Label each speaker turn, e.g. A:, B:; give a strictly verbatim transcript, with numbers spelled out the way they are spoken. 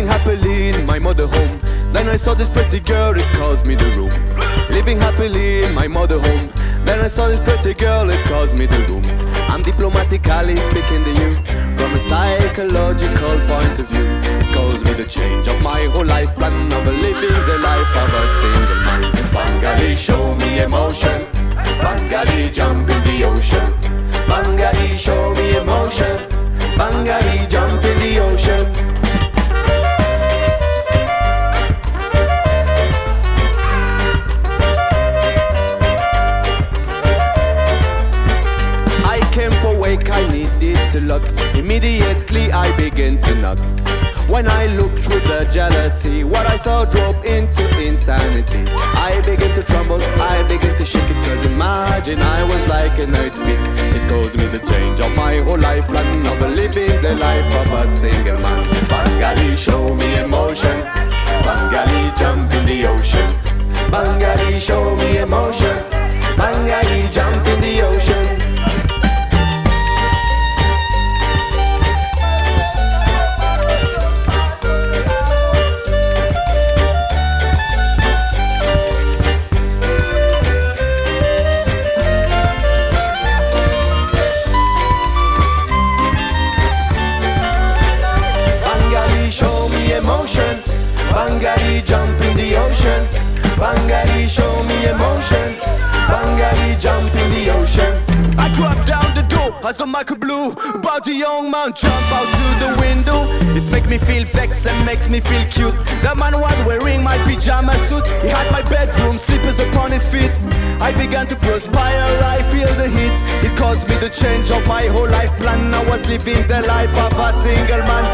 A: Living happily in my mother home. Then I saw this pretty girl, it caused me the room. Living happily in my mother home. Then I saw this pretty girl, it caused me the room. I'm diplomatically speaking to you from a psychological point of view. It caused me the change of my whole life plan of living the life of a single man. Bangali, show me emotion. Bangali, jump in the ocean. Bangali, show me emotion. Bangali, jump in the ocean. I came for wake, I needed to look. Immediately I began to knock. When I looked through the jealousy, what I saw drove into insanity. I began to tremble, I began to shake it, cause imagine I was like an earthquake. It caused me the change of my whole life plan of living the life of a single man. Bangali, show me emotion. Bangali, jump in the ocean. Bangali, show me emotion. Bangali, jump in the ocean. Emotion, Bangali, jump in the ocean. Bangali, show me emotion. Bangali, jump in the ocean. I drop down the door as the mic blew. About the young man jump out to the window. It makes me feel vexed and makes me feel cute. The man was wearing my pyjama suit. He had my bedroom slippers upon his feet. I began to perspire, I feel the heat. It caused me the change of my whole life plan. I was living the life of a single man.